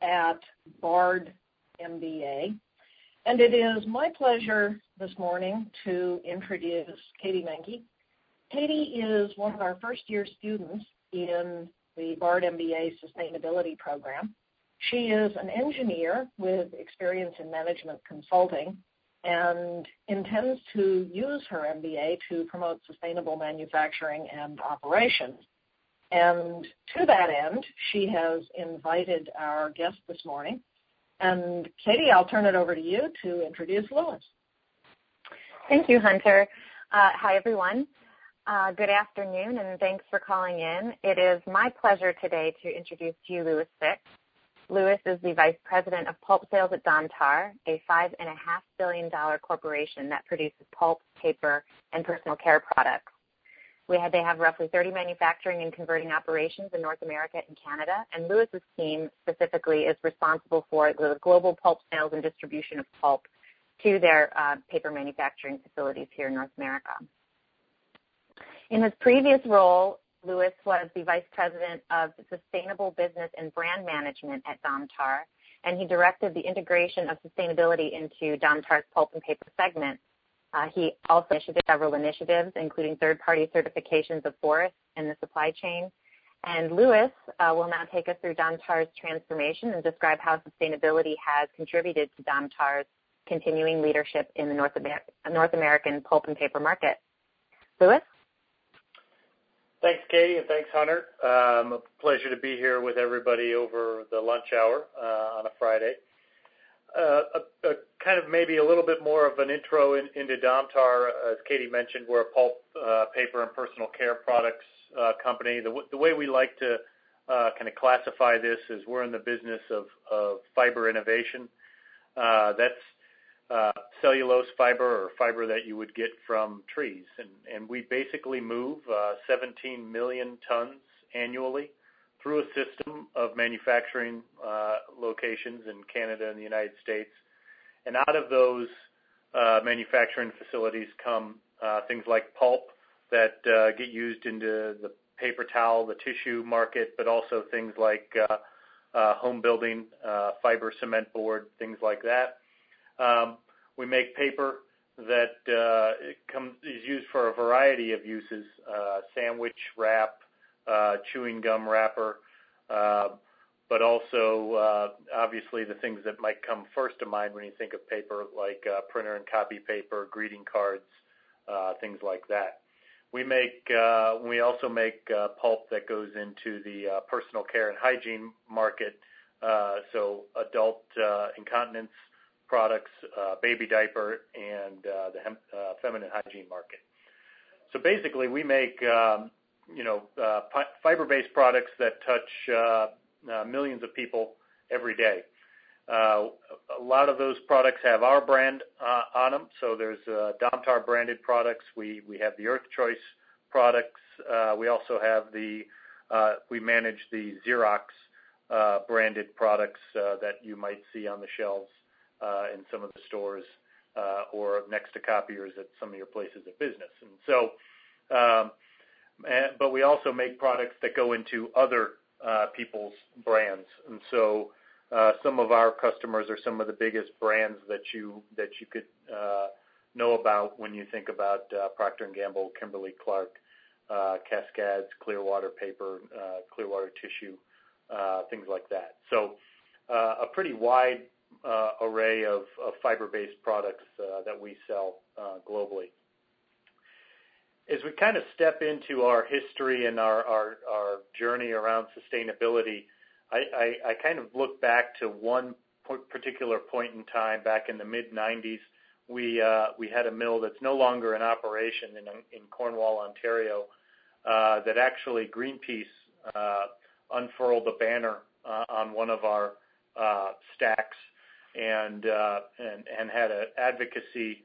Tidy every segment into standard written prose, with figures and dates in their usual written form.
at Bard MBA. And it is my pleasure this morning to introduce Katie Menke. Katie is one of our first-year students in the Bard MBA Sustainability Program. She is an engineer with experience in management consulting and intends to use her MBA to promote sustainable manufacturing and operations. And to that end, she has invited our guest this morning. And Katie, I'll turn it over to you to introduce Louis. Thank you, Hunter. Hi, everyone. Good afternoon, and thanks for calling in. It is my pleasure today to introduce to you Louis Fix. Louis is the Vice President of Pulp Sales at Domtar, a $5.5 billion corporation that produces pulp, paper, and personal care products. They have roughly 30 manufacturing and converting operations in North America and Canada, and Louis's team specifically is responsible for the global pulp sales and distribution of pulp to their paper manufacturing facilities here in North America. In his previous role, Louis was the Vice President of Sustainable Business and Brand Management at Domtar, and he directed the integration of sustainability into Domtar's pulp and paper segment. He also initiated several initiatives, including third-party certifications of forests and the supply chain. And Louis will now take us through Domtar's transformation and describe how sustainability has contributed to Domtar's continuing leadership in the North American pulp and paper market. Louis? Thanks, Katie, and thanks, Hunter. A pleasure to be here with everybody over the lunch hour on a Friday. Kind of maybe a little bit more of an intro into Domtar. As Katie mentioned, we're a pulp, paper, and personal care products company. The way we like to kind of classify this is we're in the business of fiber innovation. That's cellulose fiber or fiber that you would get from trees. And we basically move 17 million tons annually through a system of manufacturing locations in Canada and the United States. And out of those manufacturing facilities come things like pulp that get used into the paper towel, the tissue market, but also things like home building, fiber cement board, things like that. We make paper that is used for a variety of uses, sandwich wrap, chewing gum wrapper, but also obviously the things that might come first to mind when you think of paper, like printer and copy paper, greeting cards, things like that. We also make pulp that goes into the personal care and hygiene market, so adult incontinence products, baby diaper, and the feminine hygiene market. So basically, we make fiber-based products that touch millions of people every day. A lot of those products have our brand on them. So there's Domtar branded products. We have the Earth Choice products. We also have we manage the Xerox branded products that you might see on the shelves in some of the stores or next to copiers at some of your places of business. And so, but we also make products that go into other people's brands. And so some of our customers are some of the biggest brands that you could know about when you think about Procter & Gamble, Kimberly-Clark, Cascades, Clearwater Paper, Clearwater Tissue, things like that. So a pretty wide array of fiber-based products that we sell globally. As we kind of step into our history and our journey around sustainability, I kind of look back to one particular point in time back in the mid-'90s. We had a mill that's no longer in operation in Cornwall, Ontario, that actually Greenpeace unfurled a banner on one of our stacks and had an advocacy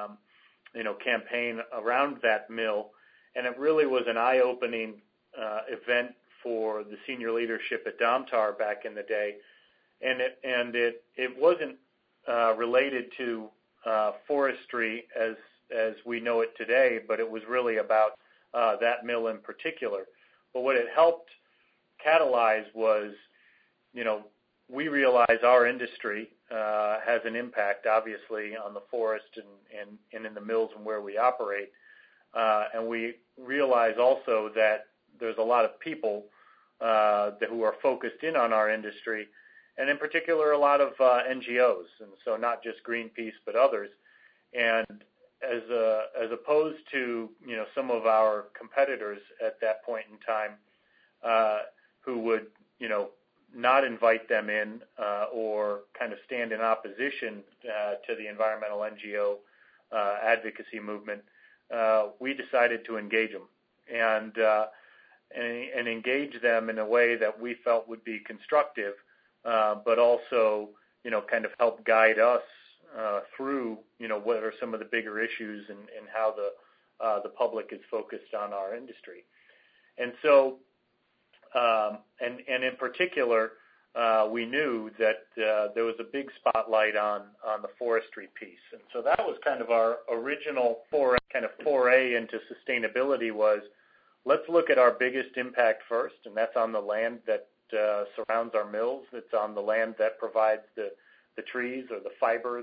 campaign around that mill, and it really was an eye-opening event for the senior leadership at Domtar back in the day, and it wasn't related to forestry as we know it today, but it was really about that mill in particular. But what it helped catalyze was, we realize our industry has an impact, obviously, on the forest and in the mills and where we operate. And we realize also that there's a lot of people who are focused in on our industry, and in particular a lot of NGOs, and so not just Greenpeace but others. And as opposed to some of our competitors at that point in time, who would not invite them in or kind of stand in opposition to the environmental NGO advocacy movement, we decided to engage them and engage them in a way that we felt would be constructive, but also kind of help guide us through what are some of the bigger issues and how the public is focused on our industry. And so and in particular, we knew that there was a big spotlight on the forestry piece. And so that was kind of our original foray into sustainability was, let's look at our biggest impact first, and that's on the land that surrounds our mills. It's on the land that provides the trees or the fiber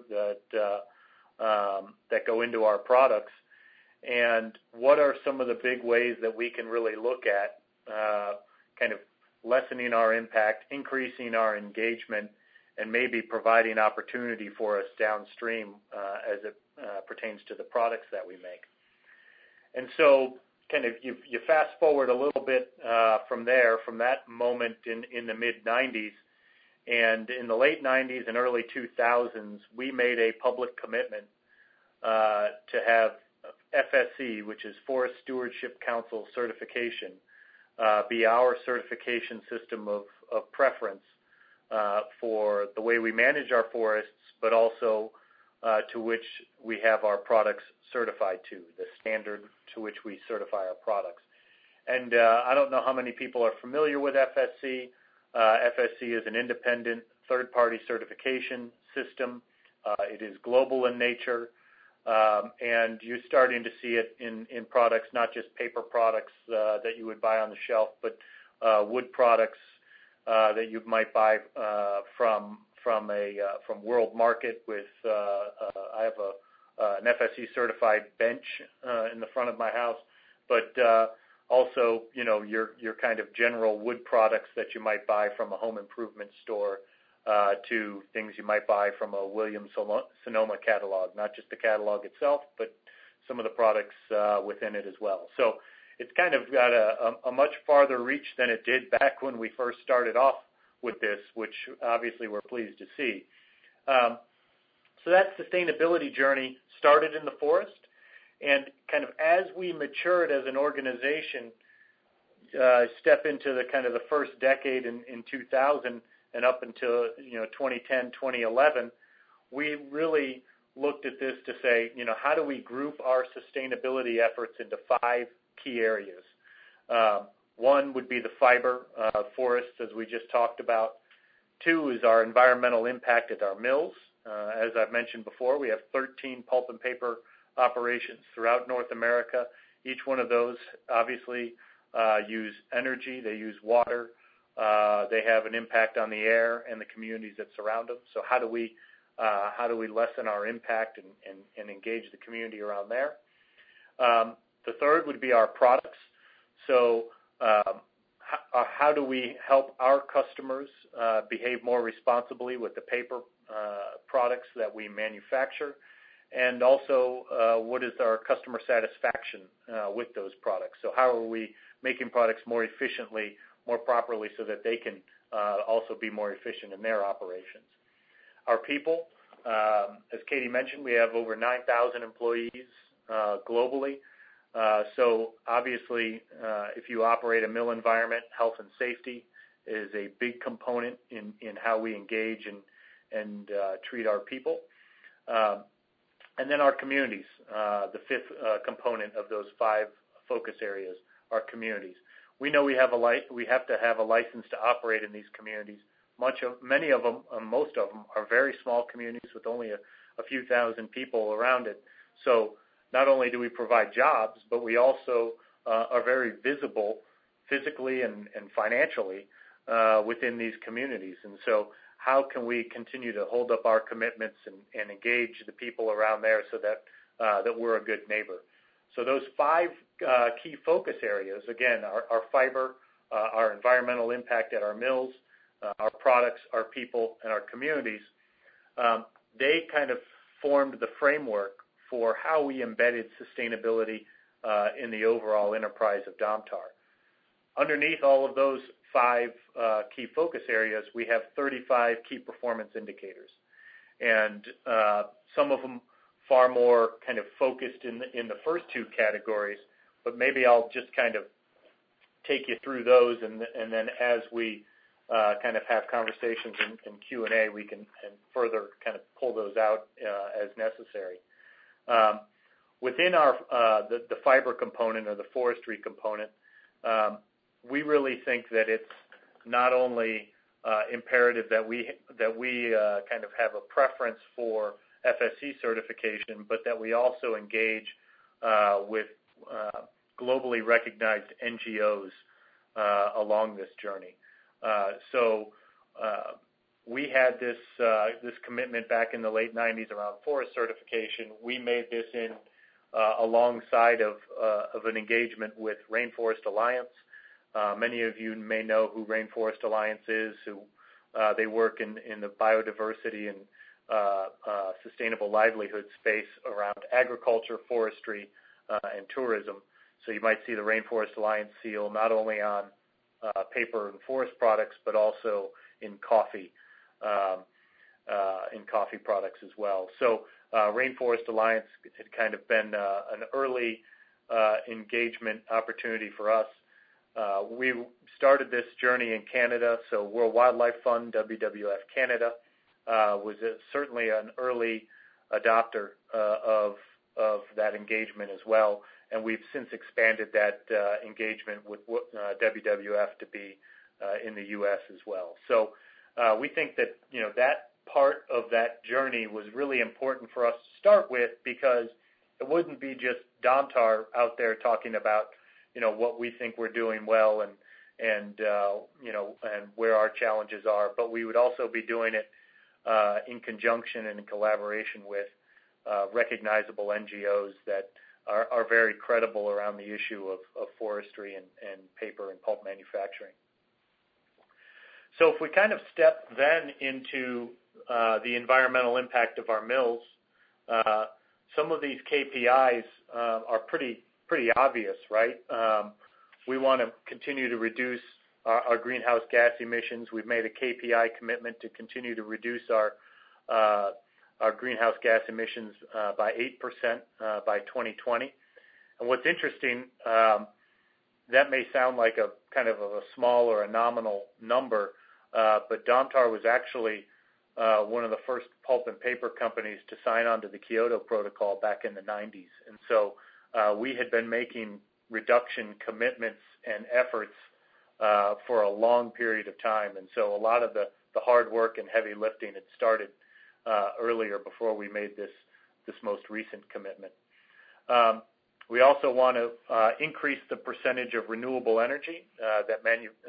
that go into our products. And what are some of the big ways that we can really look at kind of lessening our impact, increasing our engagement, and maybe providing opportunity for us downstream as it pertains to the products that we make. And so kind of you fast forward a little bit from that moment in the mid-'90s, and in the late 90s and early 2000s, we made a public commitment to have FSC, which is Forest Stewardship Council certification, be our certification system of preference for the way we manage our forests, but also to which we have our products certified to, the standard to which we certify our products. And I don't know how many people are familiar with FSC. FSC is an independent third-party certification system. It is global in nature, and you're starting to see it in products, not just paper products that you would buy on the shelf, but wood products that you might buy from World Market. With I have an FSC certified bench in the front of my house, but also your kind of general wood products that you might buy from a home improvement store, to things you might buy from a Williams-Sonoma catalog, not just the catalog itself, but some of the products within it as well. So it's kind of got a much farther reach than it did back when we first started off with this, which obviously we're pleased to see. So that sustainability journey started in the forest, and kind of as we matured as an organization, step into the kind of the first decade in 2000 and up until 2010, 2011, we really looked at this to say, how do we group our sustainability efforts into 5 key areas? One would be the fiber forests, as we just talked about. 2 is our environmental impact at our mills. As I've mentioned before, we have 13 pulp and paper operations throughout North America. Each one of those obviously use energy, they use water, they have an impact on the air and the communities that surround them. So how do we lessen our impact and engage the community around there? The third would be our products. So how do we help our customers behave more responsibly with the paper products that we manufacture? And also, what is our customer satisfaction with those products? So how are we making products more efficiently, more properly, so that they can also be more efficient in their operations? Our people, as Katie mentioned, we have over 9,000 employees globally. So obviously, if you operate a mill environment, health and safety is a big component in how we engage and treat our people. And then our communities, the 5th component of those 5 focus areas, our communities. We know we have to have a license to operate in these communities. Many of them, most of them, are very small communities with only a few thousand people around it. So not only do we provide jobs, but we also are very visible physically and financially within these communities. And so how can we continue to hold up our commitments and engage the people around there so that we're a good neighbor. So those 5 key focus areas, again, our fiber, our environmental impact at our mills, our products, our people, and our communities, they kind of formed the framework for how we embedded sustainability in the overall enterprise of Domtar. Underneath all of those 5 key focus areas, we have 35 key performance indicators, and some of them far more kind of focused in the first 2 categories, but maybe I'll just kind of take you through those, and then as we kind of have conversations in Q&A, we can further kind of pull those out as necessary. Within our the fiber component or the forestry component, we really think that it's not only imperative that we kind of have a preference for FSC certification, but that we also engage with globally recognized NGOs along this journey. So we had this commitment back in the late 90s around forest certification. We made this in alongside of an engagement with Rainforest Alliance. Many of you may know who Rainforest Alliance is, who they work in the biodiversity and sustainable livelihood space around agriculture, forestry, and tourism. So you might see the Rainforest Alliance seal not only on paper and forest products, but also in coffee products as well. So Rainforest Alliance had kind of been an early engagement opportunity for us. We started this journey in Canada, so World Wildlife Fund, WWF Canada, was certainly an early adopter of that engagement as well, and we've since expanded that engagement with WWF to be in the U.S. as well. So we think that that part of that journey was really important for us to start with, because it wouldn't be just Domtar out there talking about what we think we're doing well and where our challenges are, but we would also be doing it in conjunction and in collaboration with recognizable NGOs that are very credible around the issue of forestry and paper and pulp manufacturing. So if we kind of step then into the environmental impact of our mills, some of these KPIs are pretty obvious, right? We want to continue to reduce our greenhouse gas emissions. We've made a KPI commitment to continue to reduce our greenhouse gas emissions by 8% by 2020. And what's interesting, that may sound like a kind of a small or a nominal number, but Domtar was actually one of the first pulp and paper companies to sign on to the Kyoto Protocol back in the 90s. And so we had been making reduction commitments and efforts for a long period of time. And so a lot of the hard work and heavy lifting had started earlier before we made this most recent commitment. We also want to increase the percentage of renewable energy that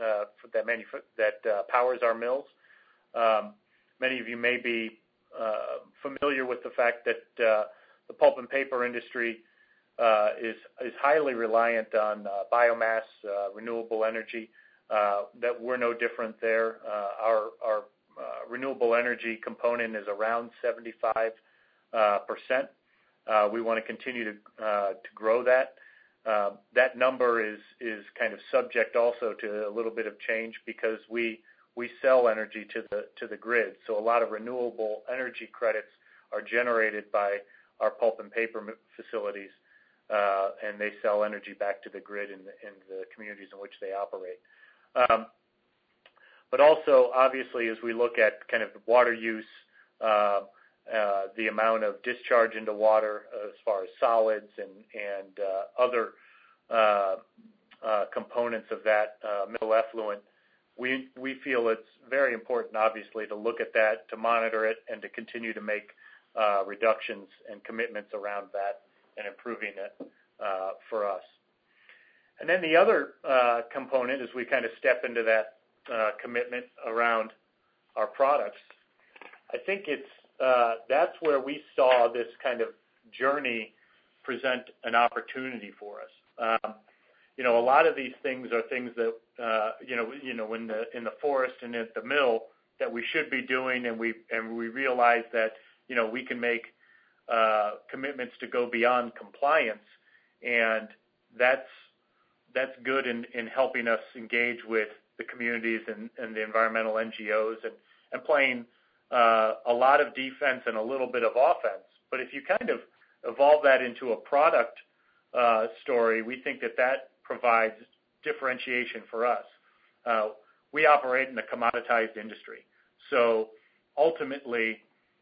powers our mills. Many of you may be familiar with the fact that the pulp and paper industry is highly reliant on biomass, renewable energy. That we're no different there. Our renewable energy component is around 75%. We want to continue to grow that. That number is kind of subject also to a little bit of change, because we sell energy to the grid. So a lot of renewable energy credits are generated by our pulp and paper facilities, and they sell energy back to the grid in the communities in which they operate. But also, obviously, as we look at kind of water use, the amount of discharge into water as far as solids and other components of that mill effluent, we feel it's very important, obviously, to look at that, to monitor it, and to continue to make reductions and commitments around that and improving it for us. And then the other component, as we kind of step into that commitment around our products, I think that's where we saw this kind of journey present an opportunity for us. A lot of these things are things that in the forest and at the mill that we should be doing, and we realize that we can make commitments to go beyond compliance, and that's good in helping us engage with the communities and the environmental NGOs and playing a lot of defense and a little bit of offense. But if you kind of evolve that into a product story, we think that provides differentiation for us. We operate in a commoditized industry, so ultimately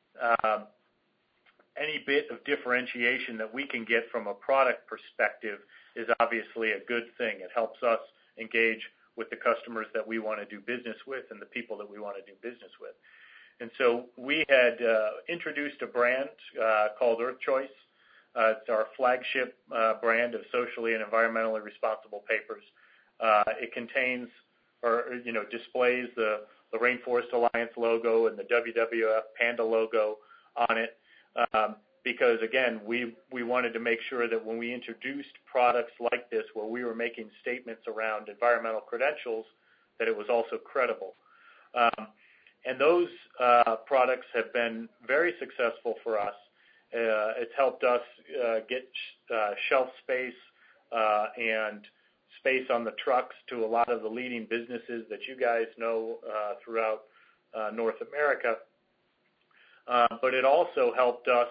any bit of differentiation that we can get from a product perspective is obviously a good thing. It helps us engage with the customers that we want to do business with and the people that we want to do business with. And so we had introduced a brand called EarthChoice. It's our flagship brand of socially and environmentally responsible papers. It contains displays the Rainforest Alliance logo and the WWF Panda logo on it because, again, we wanted to make sure that when we introduced products like this where we were making statements around environmental credentials, that it was also credible. And those products have been very successful for us. It's helped us get shelf space and space on the trucks to a lot of the leading businesses that you guys know throughout North America. But it also helped us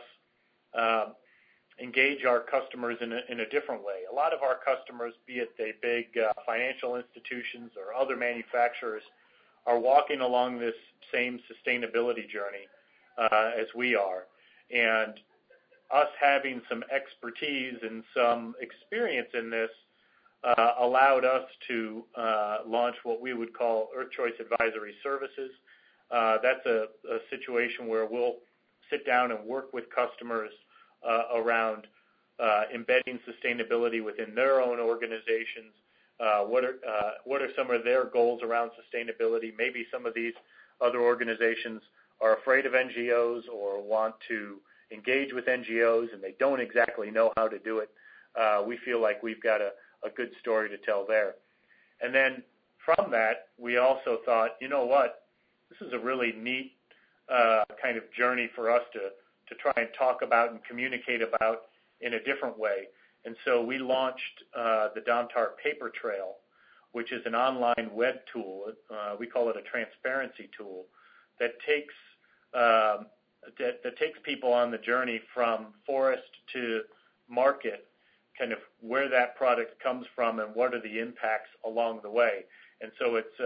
engage our customers in a different way. A lot of our customers, be it the big financial institutions or other manufacturers, are walking along this same sustainability journey as we are. And us having some expertise and some experience in this allowed us to launch what we would call EarthChoice Advisory Services. That's a situation where we'll sit down and work with customers around embedding sustainability within their own organizations. What are some of their goals around sustainability? Maybe some of these other organizations are afraid of NGOs or want to engage with NGOs and they don't exactly know how to do it. We feel like we've got a good story to tell there. And then from that, we also thought, you know what, this is a really neat kind of journey for us to try and talk about and communicate about in a different way. And so we launched the Domtar Paper Trail, which is an online web tool. We call it a transparency tool that takes people on the journey from forest to market, kind of where that product comes from and what are the impacts along the way. And so it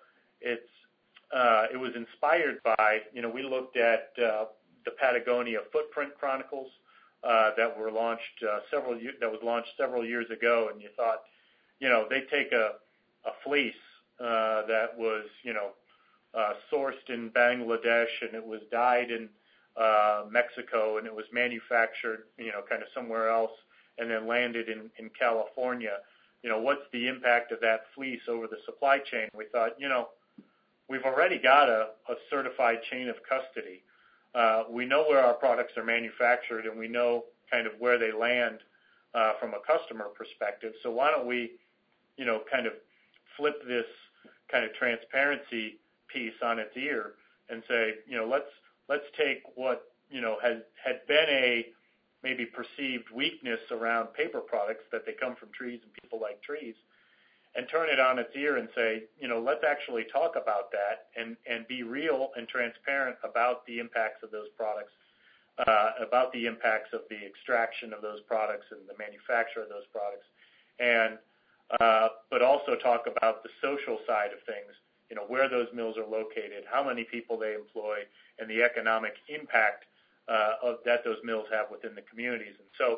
was inspired by, we looked at the Patagonia Footprint Chronicles that was launched several years ago, and you thought, they take a fleece that was, sourced in Bangladesh and it was dyed in Mexico and it was manufactured, kind of somewhere else and then landed in California. What's the impact of that fleece over the supply chain? We thought, we've already got a certified chain of custody. We know where our products are manufactured and we know kind of where they land from a customer perspective. So why don't we, kind of flip this kind of transparency piece on its ear and say, let's take what, had been a maybe perceived weakness around paper products, that they come from trees and people like trees, and turn it on its ear and say, let's actually talk about that and be real and transparent about the impacts of those products, about the impacts of the extraction of those products and the manufacture of those products, and but also talk about the social side of things, where those mills are located, how many people they employ, and the economic impact that those mills have within the communities. And so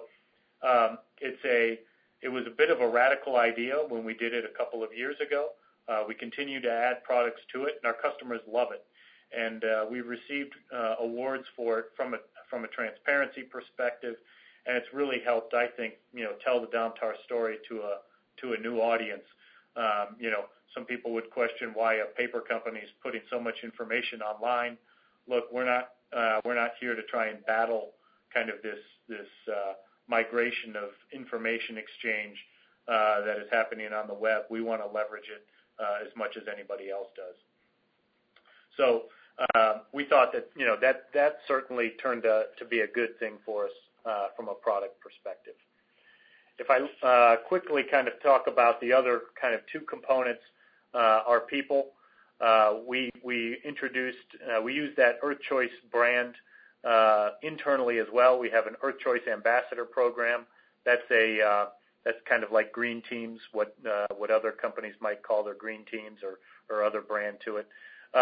it was a bit of a radical idea when we did it a couple of years ago. We continue to add products to it, and our customers love it. And we've received awards for it from a transparency perspective, and it's really helped, I think, tell the Domtar story to a new audience. some people would question why a paper company is putting so much information online. Look, we're not here to try and battle kind of this migration of information exchange that is happening on the web. We want to leverage it as much as anybody else does. So we thought that certainly turned out to be a good thing for us from a product perspective. If I quickly kind of talk about the other kind of two components, our people, we use that Earth Choice brand internally as well. We have an Earth Choice Ambassador program. That's kind of like green teams, what other companies might call their green teams or other brand to it.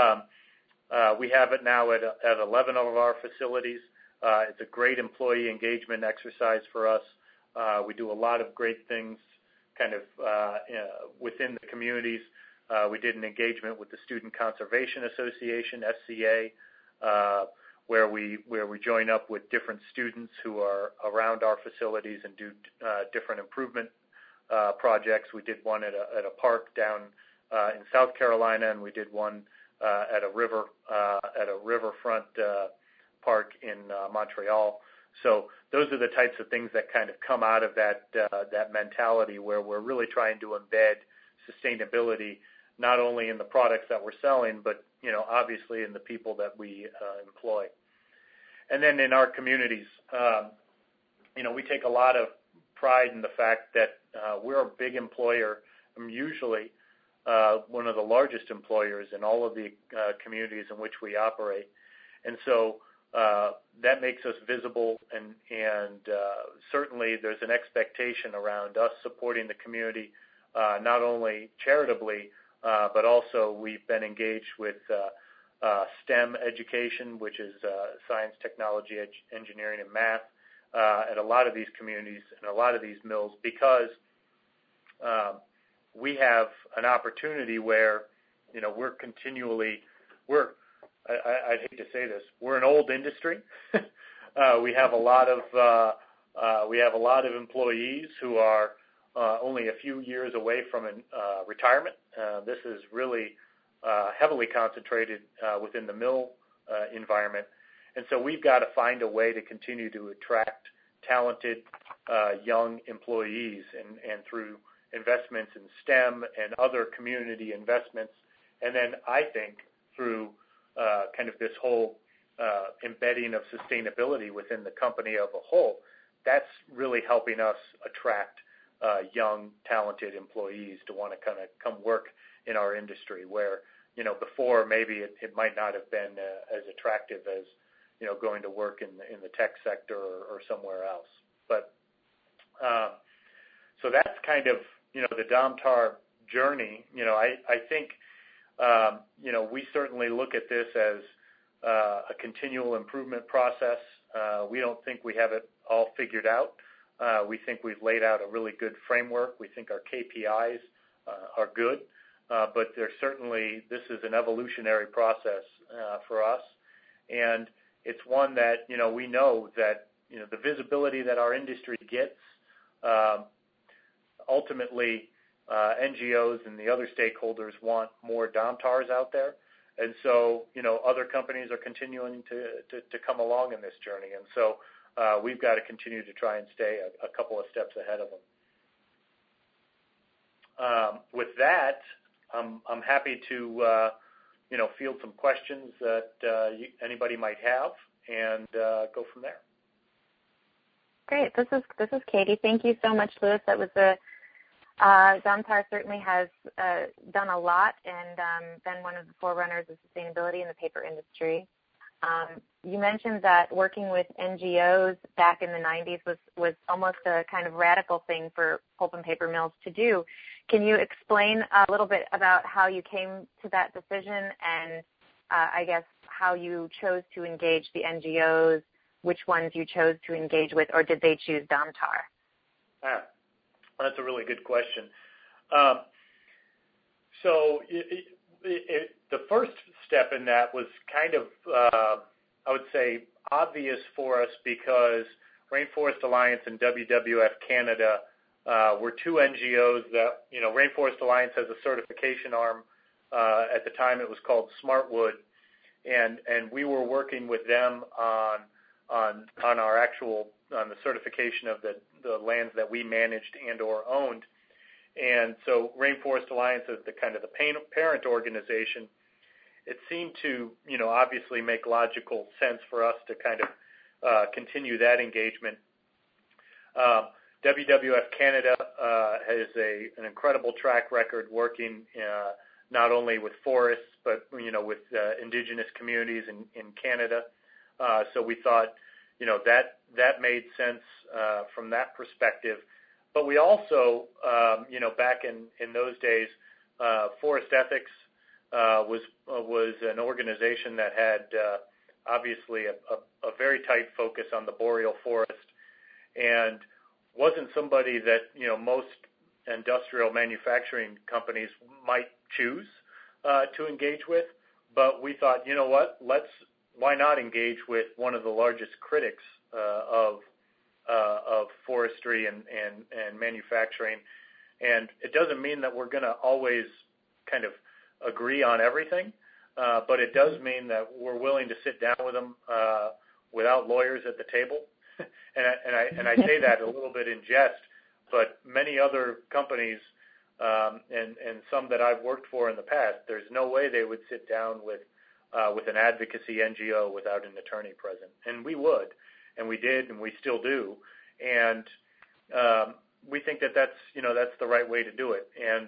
We have it now at 11 of our facilities. It's a great employee engagement exercise for us. We do a lot of great things kind of within the communities. We did an engagement with the Student Conservation Association, SCA, where we join up with different students who are around our facilities and do different improvement projects. We did one at a park down in South Carolina, and we did one at a riverfront park in Montreal. So those are the types of things that kind of come out of that mentality where we're really trying to embed sustainability not only in the products that we're selling, but obviously in the people that we employ. And then in our communities, we take a lot of pride in the fact that we're a big employer. I'm usually one of the largest employers in all of the communities in which we operate, and so that makes us visible, and certainly there's an expectation around us supporting the community, not only charitably, but also we've been engaged with STEM education, which is science, technology, engineering, and math, at a lot of these communities and a lot of these mills, because we have an opportunity where I'd hate to say this, we're an old industry. We have a lot of employees who are only a few years away from retirement. This is really heavily concentrated within the mill environment, and so we've got to find a way to continue to attract talented young employees, and through investments in STEM and other community investments, and then I think through kind of this whole embedding of sustainability within the company of a whole, that's really helping us attract young, talented employees to want to kind of come work in our industry, where before maybe it might not have been as attractive as going to work in the tech sector or somewhere else. But so that's kind of the Domtar journey. I think we certainly look at this as a continual improvement process. We don't think we have it all figured out. We think we've laid out a really good framework. We think our KPIs are good, but this is an evolutionary process for us, and it's one that we know that the visibility that our industry gets, ultimately NGOs and the other stakeholders want more Domtars out there, and so other companies are continuing to come along in this journey, and so we've got to continue to try and stay a couple of steps ahead of them. With that, I'm happy to field some questions that anybody might have, and go from there. Great. This is Katie. Thank you so much, Louis. That was Domtar certainly has done a lot and been one of the forerunners of sustainability in the paper industry. You mentioned that working with NGOs back in the 90s was almost a kind of radical thing for pulp and paper mills to do. Can you explain a little bit about how you came to that decision, and I guess how you chose to engage the NGOs, which ones you chose to engage with, or did they choose Domtar? That's a really good question. So the first step in that was kind of, I would say, obvious for us, because Rainforest Alliance and WWF Canada were two NGOs that, Rainforest Alliance has a certification arm. At the time, it was called Smartwood, and we were working with them on the certification of the lands that we managed and/or owned. And so Rainforest Alliance is the kind of the parent organization. It seemed to, obviously make logical sense for us to kind of continue that engagement. WWF Canada has an incredible track record working not only with forests but with indigenous communities in Canada. So we thought that made sense from that perspective. But we also, back in those days, Forest Ethics was an organization that had obviously a very tight focus on the boreal forest, and wasn't somebody that most industrial manufacturing companies might choose to engage with. But we thought, why not engage with one of the largest critics of forestry and manufacturing? And it doesn't mean that we're going to always kind of agree on everything, but it does mean that we're willing to sit down with them without lawyers at the table. and I say that a little bit in jest, but many other companies and some that I've worked for in the past, there's no way they would sit down with an advocacy NGO without an attorney present. And we would, and we did, and we still do. And we think that that's the right way to do it. And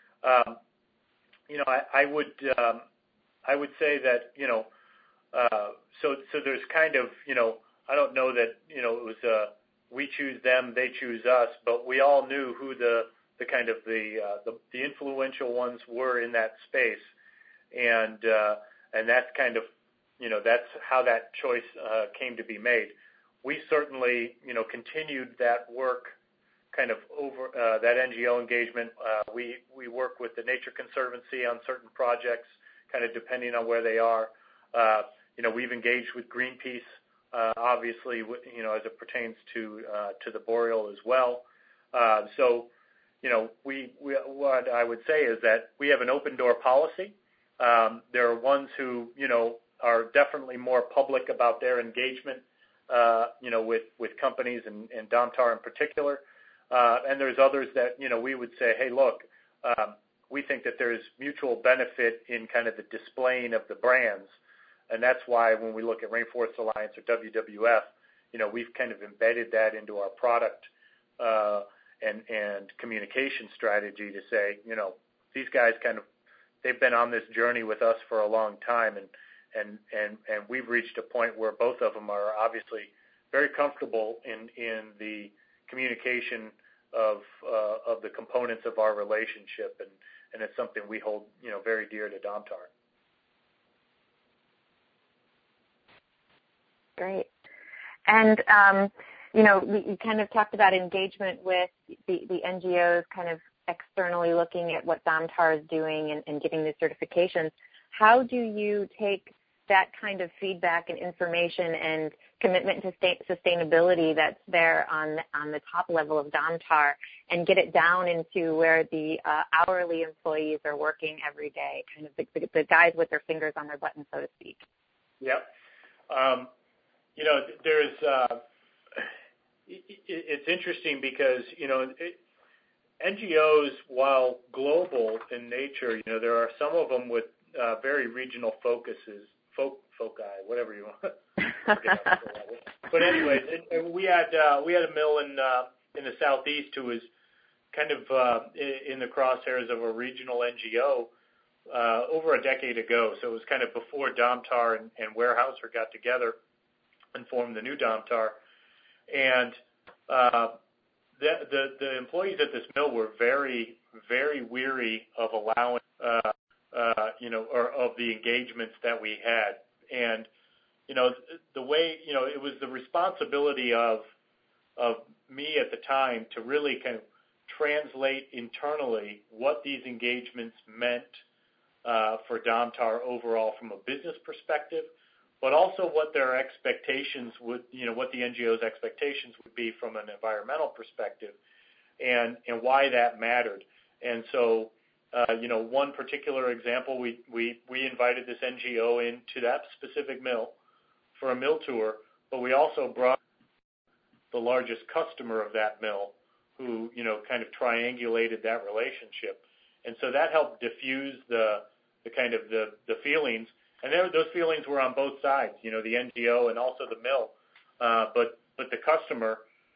I would say that so there's kind of I don't know that it was we choose them, they choose us, but we all knew who the kind of the influential ones were in that space, and that's kind of that's how that choice came to be made. We certainly continued that work kind of over that NGO engagement. We work with the Nature Conservancy on certain projects, kind of depending on where they are. We've engaged with Greenpeace, obviously, as it pertains to the boreal as well. So, what I would say is that we have an open door policy. There are ones who, are definitely more public about their engagement, with companies and Domtar in particular. And there's others that, we would say, hey, look, we think that there's mutual benefit in kind of the displaying of the brands. And that's why when we look at Rainforest Alliance or WWF, we've kind of embedded that into our product and communication strategy to say, these guys they've been on this journey with us for a long time, and we've reached a point where both of them are obviously very comfortable in the communication of the components of our relationship, and it's something we hold very dear to Domtar. Great. And you kind of talked about engagement with the NGOs, kind of externally looking at what Domtar is doing and getting the certifications. How do you take that kind of feedback and information and commitment to sustainability that's there on the top level of Domtar and get it down into where the hourly employees are working every day, kind of the guys with their fingers on their button, so to speak? Yep. There's it's interesting because NGOs, while global in nature, there are some of them with very regional focuses, foci, whatever you want. But anyways, we had a mill in the southeast who was kind of in the crosshairs of a regional NGO over a decade ago. So it was kind of before Domtar and Weyerhaeuser got together and formed the new Domtar. And the employees at this mill were very, very weary of allowing, or of the engagements that we had. And, the way, it was the responsibility of me at the time to really kind of translate internally what these engagements meant for Domtar overall from a business perspective, but also what their expectations would, what the NGO's expectations would be from an environmental perspective. and why that mattered. And so, one particular example, we invited this NGO into that specific mill for a mill tour, but we also brought the largest customer of that mill who, kind of triangulated that relationship. And so that helped diffuse the kind of the feelings. And those feelings were on both sides, the NGO and also the mill. But the customer,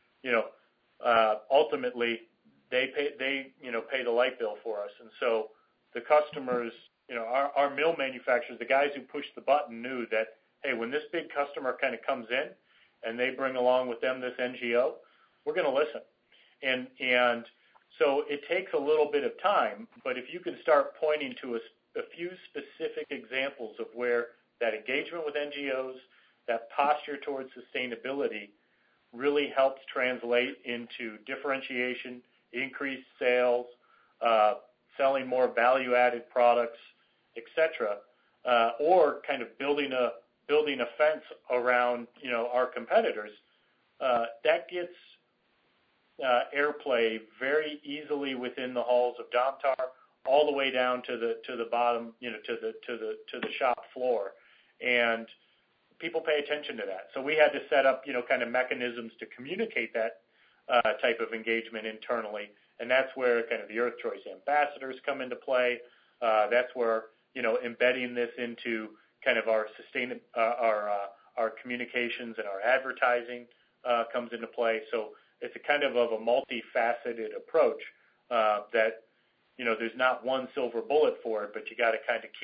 ultimately they pay the light bill for us. And so the customers, our mill manufacturers, the guys who pushed the button knew that, hey, when this big customer kind of comes in and they bring along with them this NGO, we're going to listen. And so it takes a little bit of time, but if you can start pointing to a few specific examples of where that engagement with NGOs, that posture towards sustainability really helps translate into differentiation, increased sales, selling more value-added products, et cetera, or kind of building a fence around, our competitors, that gets airplay very easily within the halls of Domtar, all the way down to the bottom, to the shop floor, and people pay attention to that. So we had to set up, kind of mechanisms to communicate that type of engagement internally, and that's where kind of the Earth Choice ambassadors come into play. That's where embedding this into kind of our our communications and our advertising comes into play. So it's a kind of a multifaceted approach that there's not one silver bullet for it, but you got to kind of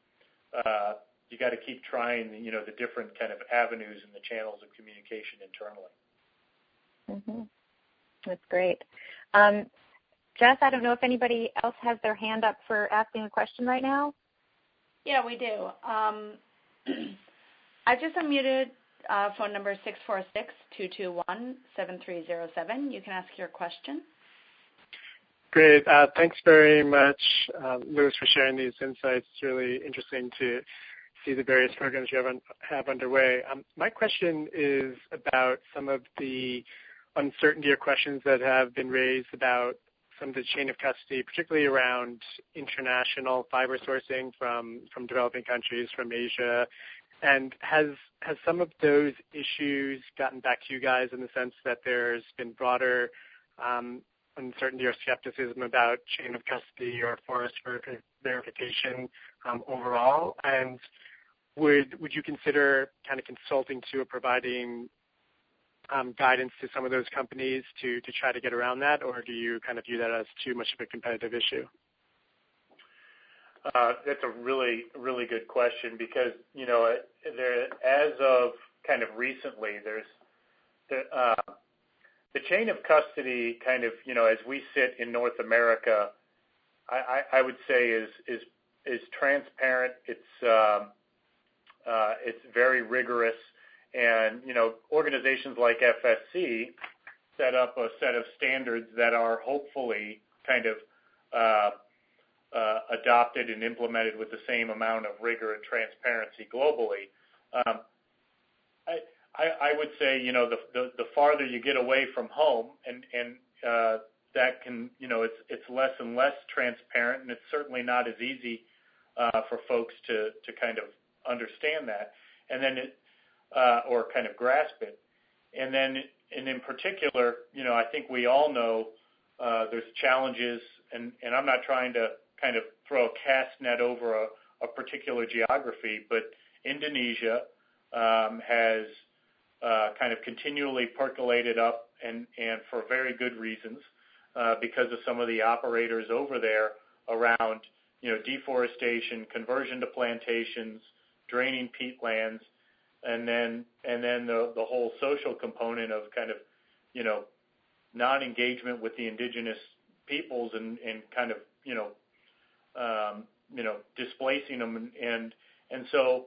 keep trying the different kind of avenues and the channels of communication internally. Mm-hmm. That's great. Jess, I don't know if anybody else has their hand up for asking a question right now. Yeah, we do. I just unmuted phone number 646-221-7307. You can ask your question. Great. Thanks very much, Louis, for sharing these insights. It's really interesting to see the various programs you have underway. My question is about some of the uncertainty or questions that have been raised about some of the chain of custody, particularly around international fiber sourcing from developing countries, from Asia. And has some of those issues gotten back to you guys in the sense that there's been broader uncertainty or skepticism about chain of custody or forest verification overall? And would you consider kind of consulting to or providing guidance to some of those companies to try to get around that, or do you kind of view that as too much of a competitive issue? That's a really, really good question because, as of kind of recently, there's the chain of custody kind of, as we sit in North America, I would say is transparent. It's very rigorous. And, organizations like FSC set up a set of standards that are hopefully kind of adopted and implemented with the same amount of rigor and transparency globally. I would say, the farther you get away from home and that can, it's less and less transparent, and it's certainly not as easy for folks to kind of understand that. And then or kind of grasp it. And in particular, I think we all know there's challenges, and I'm not trying to kind of throw a cast net over a particular geography, but Indonesia has kind of continually percolated up, and for very good reasons, because of some of the operators over there around, deforestation, conversion to plantations, draining peatlands, and then the whole social component of kind of, non-engagement with the indigenous peoples and kind of, displacing them. And so,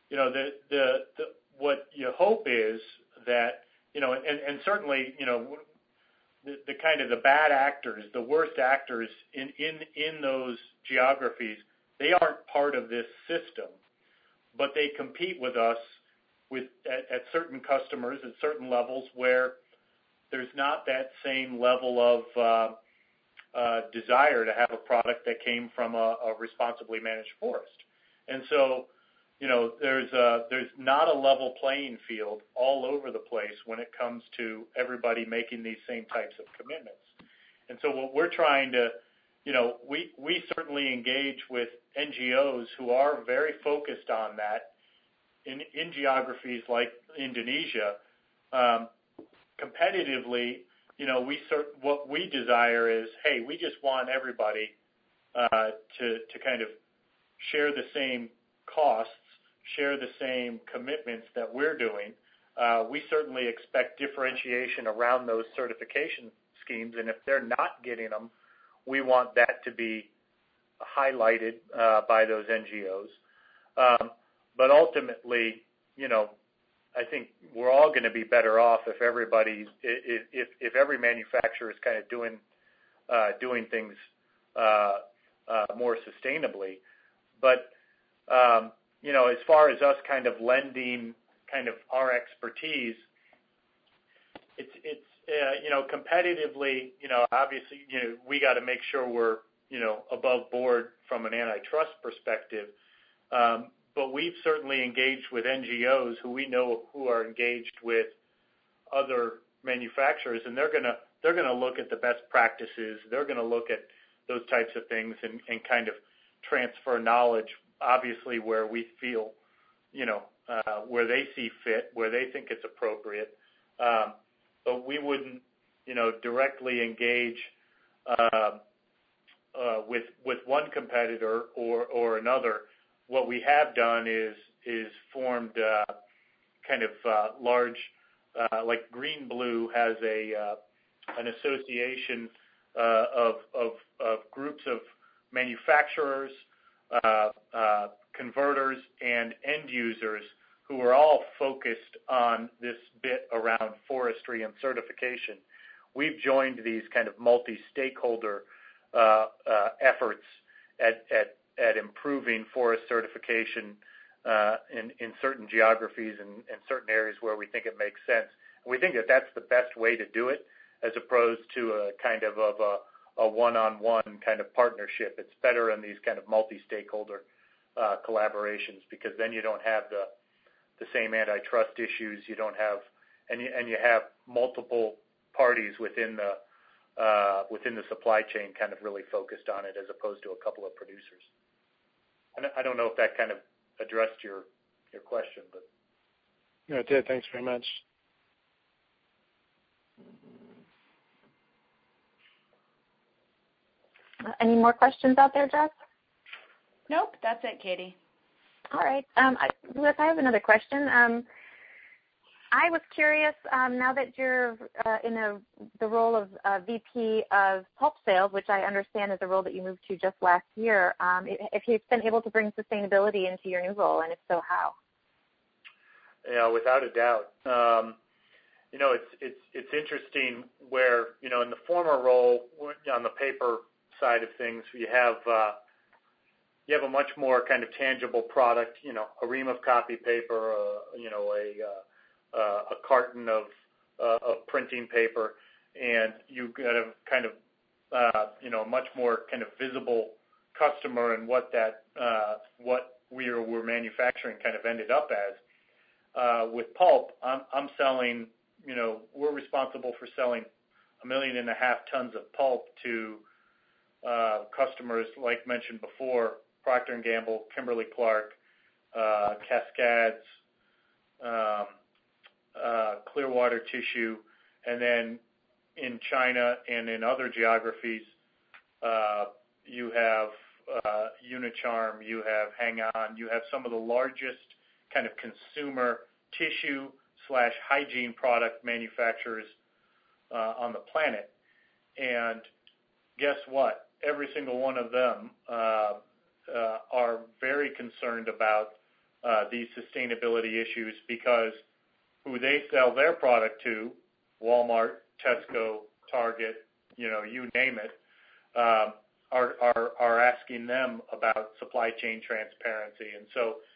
what you hope is that, and certainly, the kind of the bad actors, the worst actors in those geographies, they aren't part of this system, but they compete with us at certain customers at certain levels where there's not that same level of desire to have a product that came from a responsibly managed forest. And so, there's not a level playing field all over the place when it comes to everybody making these same types of commitments. And so what we're trying to, we certainly engage with NGOs who are very focused on that in geographies like Indonesia. Competitively, what we desire is, hey, we just want everybody to kind of share the same costs, share the same commitments that we're doing. We certainly expect differentiation around those certification schemes, and if they're not getting them, we want that to be highlighted by those NGOs. But ultimately, I think we're all going to be better off if if every manufacturer is kind of doing things more sustainably. But as far as us kind of lending kind of our expertise, it's competitively, obviously, we got to make sure we're above board from an antitrust perspective. But we've certainly engaged with NGOs who we know who are engaged with other manufacturers, and they're gonna look at the best practices. They're gonna look at those types of things and kind of transfer knowledge, obviously where we feel, where they see fit, where they think it's appropriate. But we wouldn't, directly engage with one competitor or another. What we have done is formed kind of large, like Green Blue has an association of groups of manufacturers, converters, and end users who are all focused on this bit around forestry and certification. We've joined these kind of multi-stakeholder efforts at improving forest certification in certain geographies and certain areas where we think it makes sense. And we think that that's the best way to do it, as opposed to a kind of a one-on-one kind of partnership. It's better in these kind of multi-stakeholder collaborations, because then you don't have the same antitrust issues. You don't have, and you have multiple parties within the supply chain kind of really focused on it, as opposed to a couple of producers. I don't know if that kind of addressed your question, but. No, it did. Thanks very much. Any more questions out there, Jess? Nope, that's it, Katie. All right. Louis, I have another question. I was curious, now that you're in the role of VP of Pulp Sales, which I understand is a role that you moved to just last year, if you've been able to bring sustainability into your new role, and if so, how? Yeah, without a doubt. It's interesting where, in the former role, on the paper side of things, you have a much more kind of tangible product, a ream of copy paper, a carton of printing paper, and you've got a kind of a much more kind of visible customer, and what we were manufacturing kind of ended up as. With pulp, I'm selling, we're responsible for selling 1.5 million tons of pulp to customers like mentioned before: Procter & Gamble, Kimberly-Clark, Cascades, Clearwater Tissue, and then in China and in other geographies, you have Unicharm, you have Hang On, you have some of the largest kind of consumer tissue/hygiene product manufacturers on the planet. And guess what? Every single one of them are very concerned about these sustainability issues, because who they sell their product to, Walmart, Tesco, Target, you name it, are asking them about supply chain transparency. And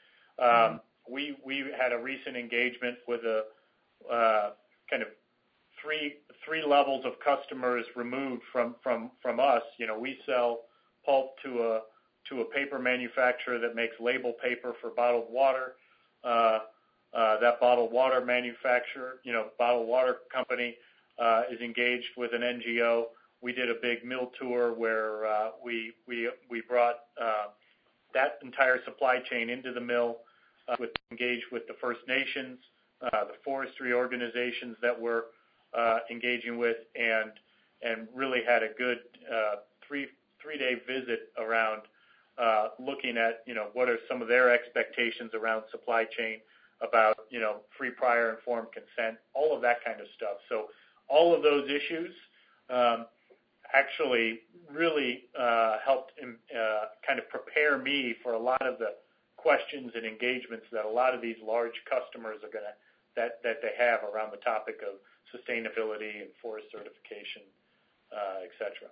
so we had a recent engagement with a kind of three levels of customers removed from us. We sell pulp to a paper manufacturer that makes label paper for bottled water. That bottled water manufacturer, bottled water company, is engaged with an NGO. We did a big mill tour where we brought that entire supply chain into the mill, engaged with the First Nations, the forestry organizations that we're engaging with, and really had a good three-day visit around looking at what are some of their expectations around supply chain, about free, prior, informed consent, all of that kind of stuff. So all of those issues actually really helped kind of prepare me for a lot of the questions and engagements that a lot of these large customers are going to that they have around the topic of sustainability and forest certification, et cetera.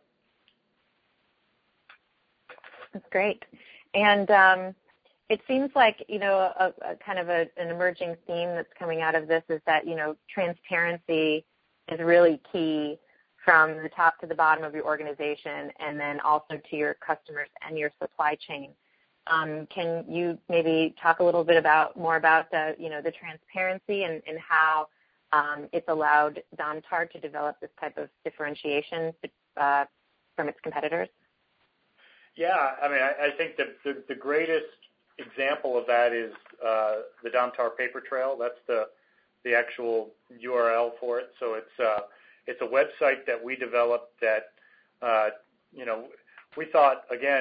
That's great. And it seems like, a kind of an emerging theme that's coming out of this is that, transparency is really key from the top to the bottom of your organization, and then also to your customers and your supply chain. Can you maybe talk a little bit more about the transparency and how it's allowed Domtar to develop this type of differentiation from its competitors? Yeah, I think that the greatest example of that is the Domtar Paper Trail. That's the actual URL for it. So it's a website that we developed that we thought, again,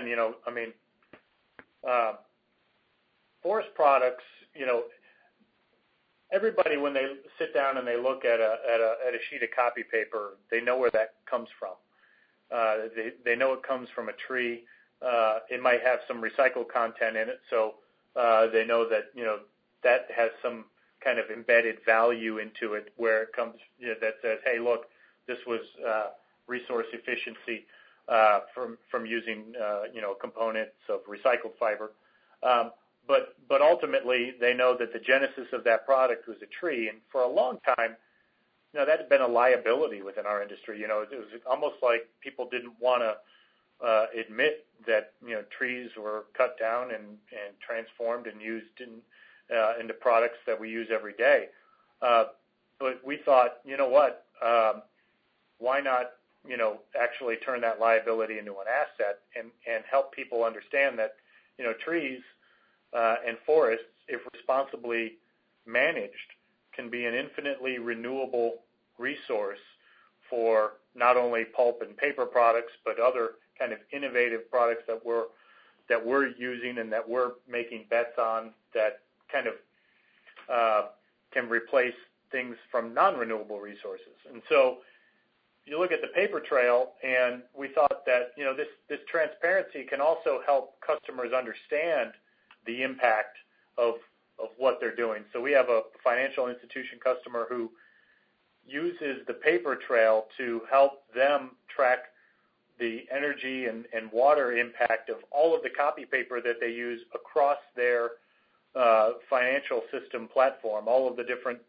forest products, everybody, when they sit down and they look at a sheet of copy paper, they know where that comes from. They know it comes from a tree. It might have some recycled content in it, so they know that that has some kind of embedded value into it, where it comes that says, hey, look, this was resource efficiency from using components of recycled fiber. But ultimately, they know that the genesis of that product was a tree, and for a long time, that had been a liability within our industry. It was almost like people didn't want to admit that trees were cut down and transformed and used into products that we use every day. But we thought, what? Why not actually turn that liability into an asset and help people understand that trees and forests, if responsibly managed, can be an infinitely renewable resource for not only pulp and paper products, but other kind of innovative products that we're using and that we're making bets on that kind of can replace things from non-renewable resources. And so you look at the paper trail, and we thought that this transparency can also help customers understand the impact of what they're doing. So we have a financial institution customer who uses the paper trail to help them track the energy and water impact of all of the copy paper that they use across their financial system platform, all of the different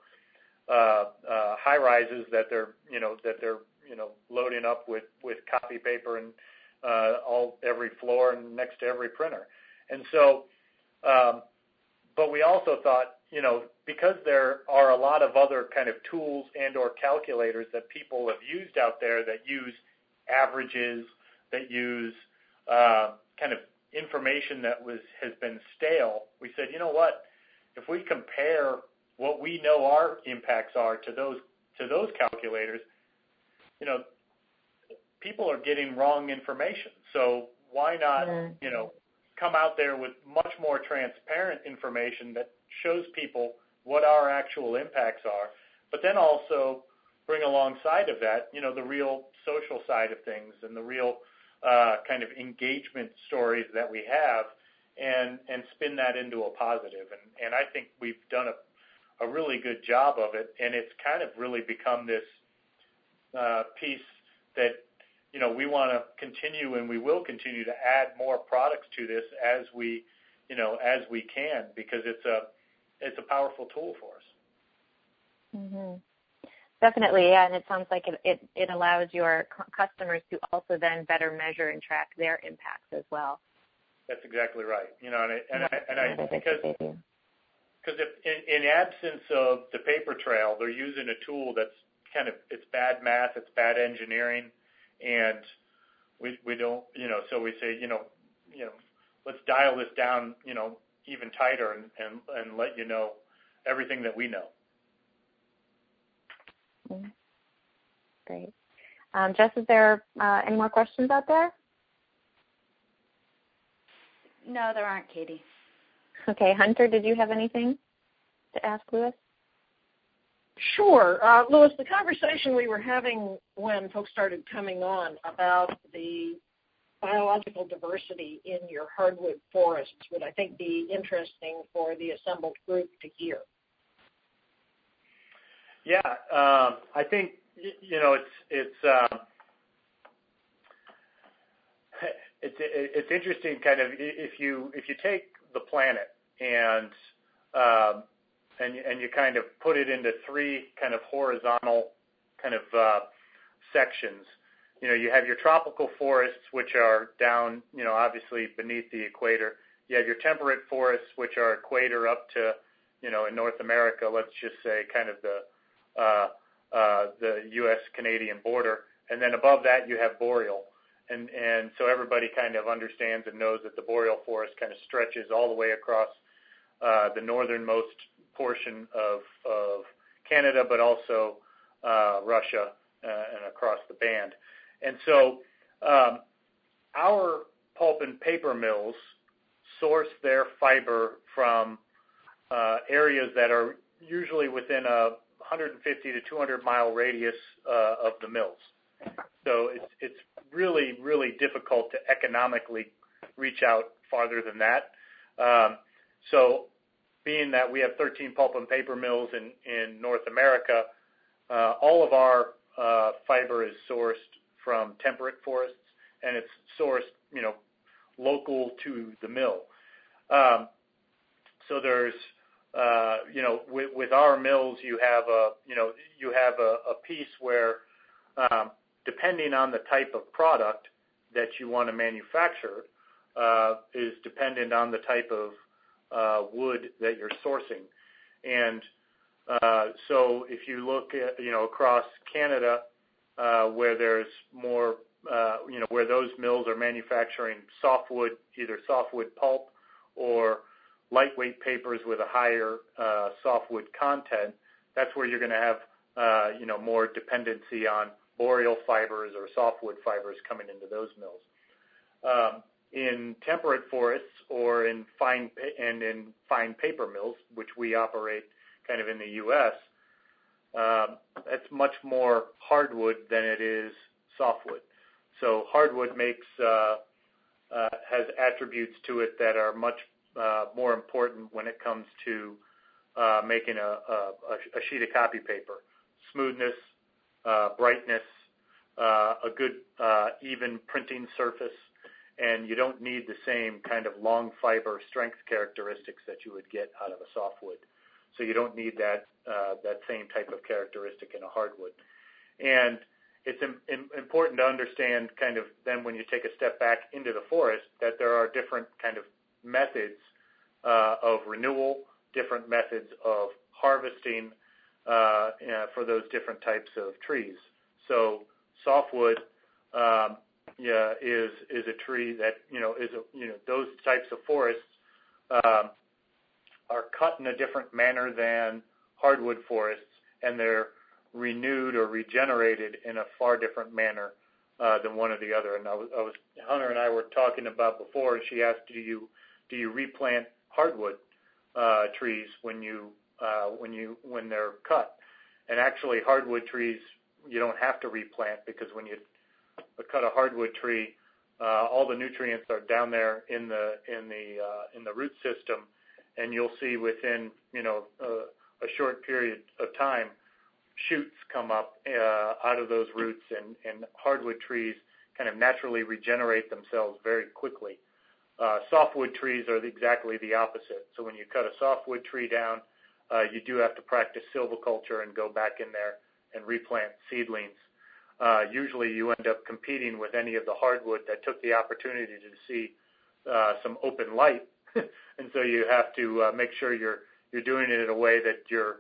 high rises that they're loading up with copy paper and every floor and next to every printer. And so, but we also thought, because there are a lot of other kind of tools and or calculators that people have used out there that use averages, that use kind of information that has been stale, we said, what? If we compare what we know our impacts are to those calculators, people are getting wrong information. So why not, come out there with much more transparent information that shows people what our actual impacts are, but then also bring alongside of that, the real social side of things and the real kind of engagement stories that we have, and spin that into a positive. And I think we've done a really good job of it, and it's kind of really become this piece that we want to continue, and we will continue to add more products to this as we can, because it's a powerful tool for us. Mm-hmm. Definitely, yeah, and it sounds like it allows your customers to also then better measure and track their impacts as well. That's exactly right. Because if in absence of the paper trail, they're using a tool that's it's bad math, it's bad engineering, and we don't, so we say, let's dial this down, even tighter and let you know everything that we know. Great. Jess, is there any more questions out there? No, there aren't, Katie. Okay. Hunter, did you have anything to ask Louis? Sure. Louis, the conversation we were having when folks started coming on about the biological diversity in your hardwood forests would, I think, be interesting for the assembled group to hear. Yeah, I think it's interesting. Kind of if you take the planet and you kind of put it into three kind of horizontal kind of sections. You have your tropical forests, which are down, obviously beneath the equator. You have your temperate forests, which are equator up to, in North America, let's just say kind of the U.S.-Canadian border. And then above that, you have boreal. And so everybody kind of understands and knows that the boreal forest kind of stretches all the way across the northernmost portion of Canada, but also Russia and across the band. And so our pulp and paper mills source their fiber from areas that are usually within a 150 to 200 mile radius of the mills. So it's really, really difficult to economically reach out farther than that. So being that we have 13 pulp and paper mills in North America, all of our fiber is sourced from temperate forests, and it's sourced, local to the mill. So there's, with our mills, you have a piece where, depending on the type of product that you want to manufacture, is dependent on the type of wood that you're sourcing. And so if you look at, across Canada, where there's more, where those mills are manufacturing softwood, either softwood pulp or lightweight papers with a higher softwood content, that's where you're going to have, more dependency on boreal fibers or softwood fibers coming into those mills. In temperate forests or in fine paper mills, which we operate kind of in the U.S., that's much more hardwood than it is softwood. So hardwood has attributes to it that are much more important when it comes to making a sheet of copy paper. Smoothness, brightness, a good even printing surface, and you don't need the same kind of long fiber strength characteristics that you would get out of a softwood. So you don't need that same type of characteristic in a hardwood. And it's important to understand kind of then when you take a step back into the forest that there are different kind of methods of renewal, different methods of harvesting for those different types of trees. So softwood is a tree that those types of forests are cut in a different manner than hardwood forests, and they're renewed or regenerated in a far different manner than one or the other. And Hunter and I were talking about before, and she asked, do you replant hardwood trees when they're cut? And actually, hardwood trees you don't have to replant, because when you cut a hardwood tree, all the nutrients are down there in the root system, and you'll see within a short period of time, shoots come up out of those roots, and hardwood trees kind of naturally regenerate themselves very quickly. Softwood trees are exactly the opposite. So when you cut a softwood tree down, you do have to practice silviculture and go back in there and replant seedlings. Usually you end up competing with any of the hardwood that took the opportunity to see some open light, and so you have to make sure you're doing it in a way that you're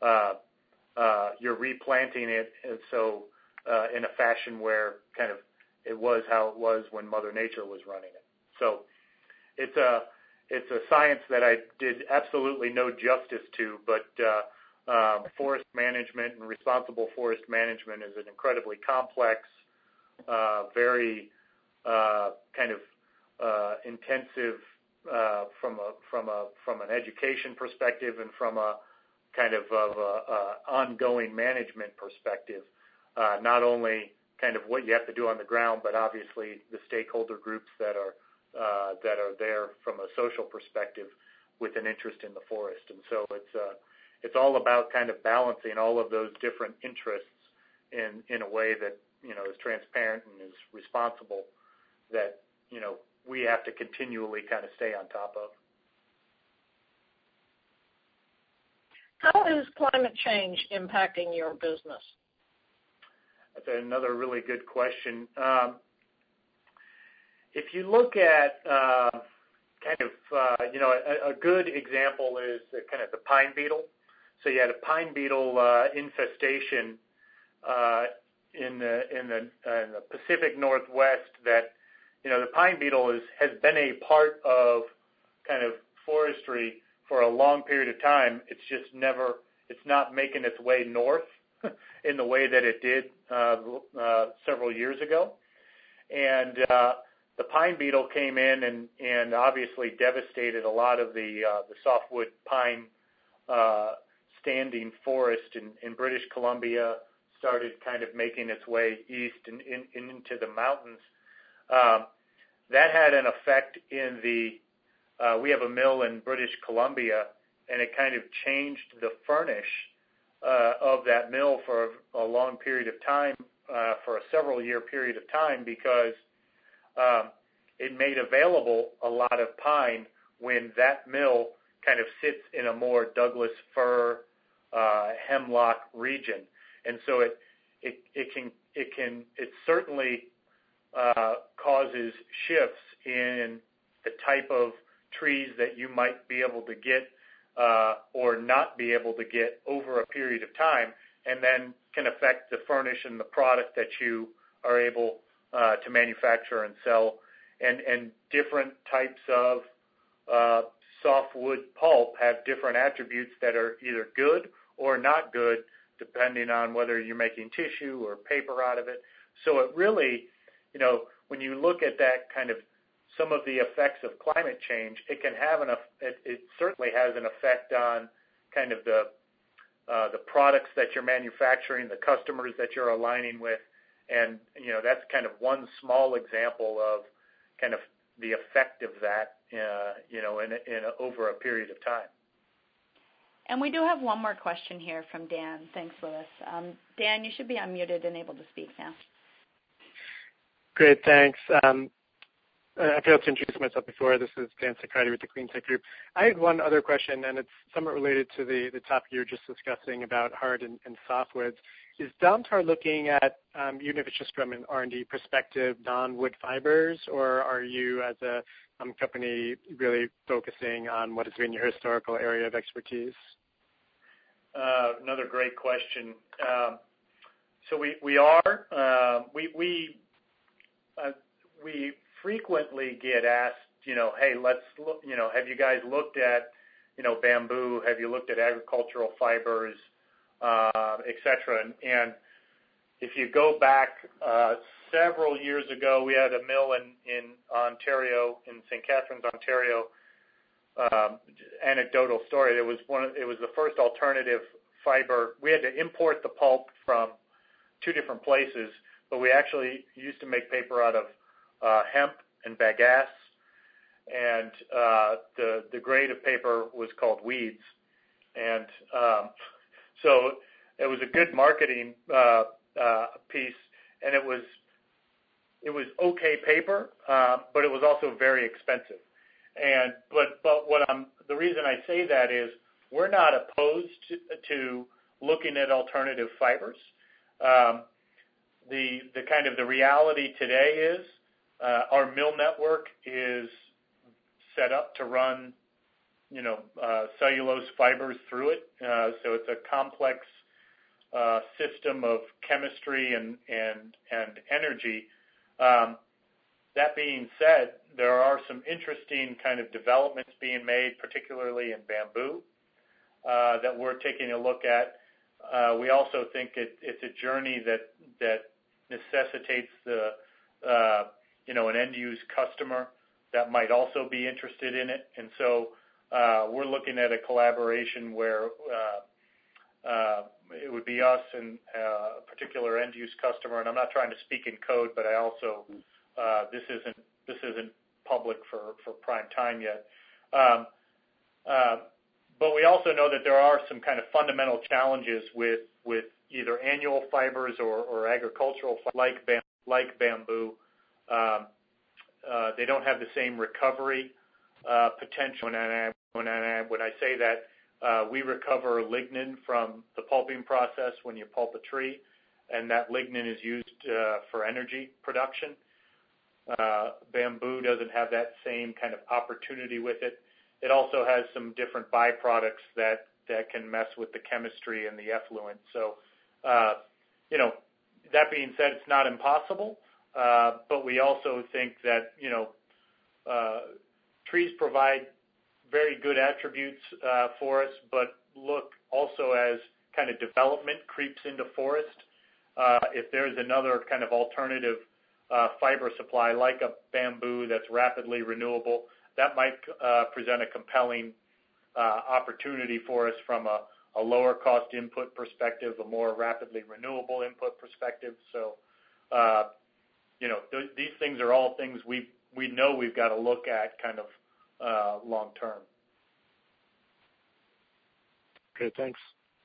replanting it, and so in a fashion where kind of it was how it was when Mother Nature was running it. So it's a science that I did absolutely no justice to, but forest management and responsible forest management is an incredibly complex, very kind of intensive from an education perspective and from a kind of ongoing management perspective. Not only kind of what you have to do on the ground, but obviously the stakeholder groups that are there from a social perspective with an interest in the forest. And so it's all about kind of balancing all of those different interests in a way that, you know, is transparent and is responsible, that, you know, we have to continually kind of stay on top of. How is climate change impacting your business? That's another really good question. If you look at a good example is kind of the pine beetle. So you had a pine beetle infestation in the Pacific Northwest. That, you know, the pine beetle has been a part of kind of forestry for a long period of time. It's just it's not making its way north in the way that it did several years ago. And the pine beetle came in and obviously devastated a lot of the softwood pine standing forest in British Columbia, started kind of making its way east and into the mountains. That had an effect in we have a mill in British Columbia, and it kind of changed the furnish of that mill for a long period of time, for a several-year period of time, because it made available a lot of pine when that mill kind of sits in a more Douglas fir, hemlock region, and so it certainly causes shifts in the type of trees that you might be able to get or not be able to get over a period of time, and then can affect the furnish and the product that you are able to manufacture and sell. And different types of softwood pulp have different attributes that are either good or not good, depending on whether you're making tissue or paper out of it. So it really, you know, when you look at that kind of some of the effects of climate change, it can have it certainly has an effect on kind of the products that you're manufacturing, the customers that you're aligning with, and, you know, that's kind of one small example of kind of the effect of that, you know, in over a period of time. And we do have one more question here from Dan. Thanks, Louis. Dan, you should be unmuted and able to speak now. Great, thanks. I failed to introduce myself before. This is Dan Socrates with the Clean Tech Group. I had one other question, and it's somewhat related to the topic you were just discussing about hard and softwoods. Is Domtar looking at, even if it's just from an R&D perspective, non-wood fibers, or are you as a company really focusing on what has been your historical area of expertise? Another great question. So we are. We frequently get asked, you know, hey, let's look, you know, have you guys looked at, you know, bamboo? Have you looked at agricultural fibers, et cetera? And if you go back several years ago, we had a mill in Ontario, in St. Catharines, Ontario. Anecdotal story. It was the first alternative fiber. We had to import the pulp from two different places, but we actually used to make paper out of hemp and bagasse, and the grade of paper was called weeds, and so it was a good marketing piece, and it was okay paper, but it was also very expensive. And but the reason I say that is we're not opposed to looking at alternative fibers. The kind of the reality today is our mill network is set up to run, cellulose fibers through it. So it's a complex system of chemistry and energy. That being said, there are some interesting kind of developments being made, particularly in bamboo, that we're taking a look at. We also think it's a journey that necessitates an end-use customer that might also be interested in it. And so we're looking at a collaboration where it would be us and a particular end-use customer. And I'm not trying to speak in code, but I also this isn't public for prime time yet. But we also know that there are some kind of fundamental challenges with either annual fibers or agricultural like bamboo. They don't have the same recovery potential. When I say that, we recover lignin from the pulping process when you pulp a tree, and that lignin is used for energy production. Bamboo doesn't have that same kind of opportunity with it. It also has some different byproducts that can mess with the chemistry and the effluent. So, that being said, it's not impossible, but we also think that, trees provide very good attributes for us, but look also as kind of development creeps into forest. If there's another kind of alternative fiber supply like a bamboo that's rapidly renewable, that might present a compelling opportunity for us from a lower cost input perspective, a more rapidly renewable input perspective. So, these things are all things we know we've got to look at kind of long term. Great, thanks.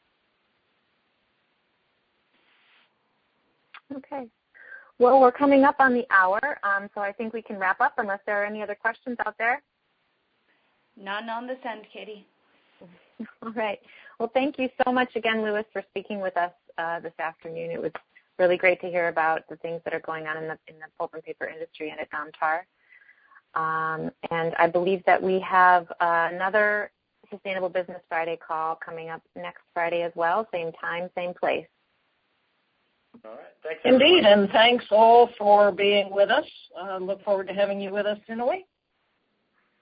Okay. Well, we're coming up on the hour, so I think we can wrap up unless there are any other questions out there. None on this end, Katie. All right. Well, thank you so much again, Louis, for speaking with us this afternoon. It was really great to hear about the things that are going on in the pulp and paper industry and at Domtar. And I believe that we have another Sustainable Business Friday call coming up next Friday as well, same time, same place. All right. Thanks. Indeed, and thanks all for being with us. Look forward to having you with us in a week.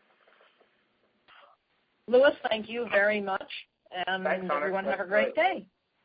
Louis, thank you very much, and thanks, everyone have a great day.